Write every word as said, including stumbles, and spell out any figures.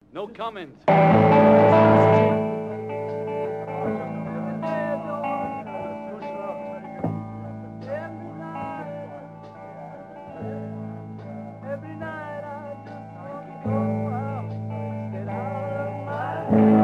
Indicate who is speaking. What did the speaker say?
Speaker 1: No comment.
Speaker 2: Every night I just want to go out, get out of my